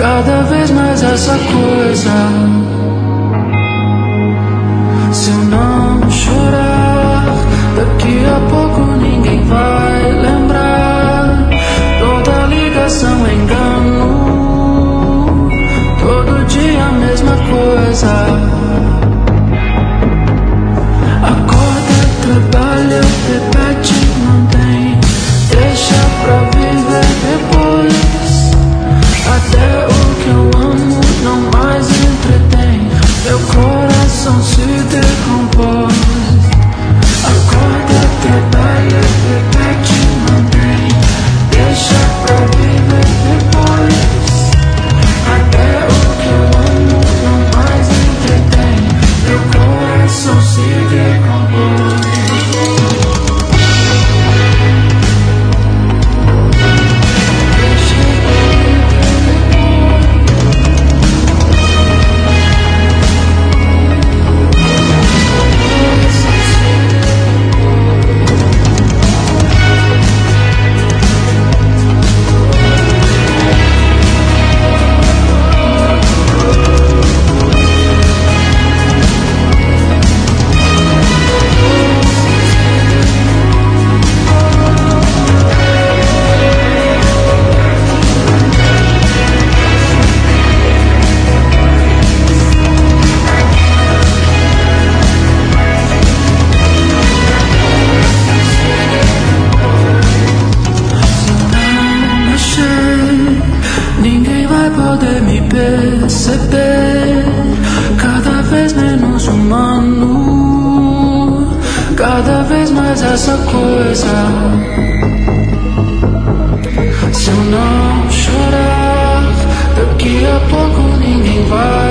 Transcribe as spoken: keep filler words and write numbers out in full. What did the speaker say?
cada vez mais essa coisa. Se eu não chorar, daqui a pouco ninguém vai lembrar. Toda ligação é engano, todo dia a mesma coisa. Acorda, trabalha, repete, mantém, deixa pra viver depois. Até o que eu amo não mais entretém, meu coração se decompôs. Acorda, trabalha, repete, mantém, deixa pra viver depois. Até o que eu amo não mais entretém, meu coração se decompôs. Ninguém vai poder me perceber, cada vez menos humano, cada vez mais essa coisa. Se eu não chorar, daqui a pouco ninguém vai